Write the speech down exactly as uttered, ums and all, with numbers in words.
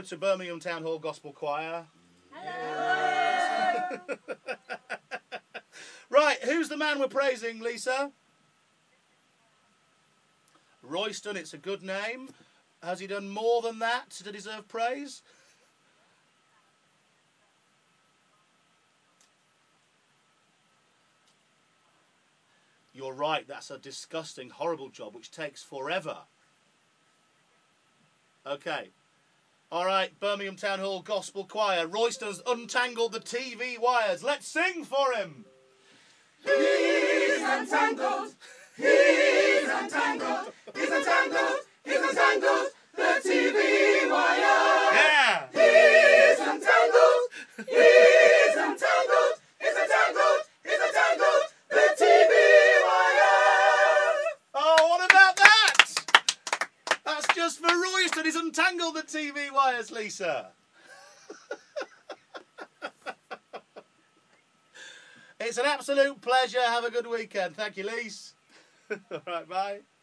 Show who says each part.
Speaker 1: To Birmingham Town Hall Gospel Choir.
Speaker 2: Hello.
Speaker 1: Right, who's the man we're praising, Lisa? Royston, it's a good name. Has he done more than that to deserve praise? You're right, that's a disgusting, horrible job which takes forever. Okay. All right, Birmingham Town Hall Gospel Choir. Royston's untangled the T V wires. Let's sing for him.
Speaker 2: He's untangled. He's untangled. He's untangled. He's untangled the T V wire.
Speaker 1: Yeah.
Speaker 2: He's untangled. He's untangled. He's untangled. He's untangled the T V wire.
Speaker 1: Oh, what about that? That's just for Royston. He's untangled the T V wires, Lisa. It's an absolute pleasure. Have a good weekend. Thank you, Lise. All right, bye.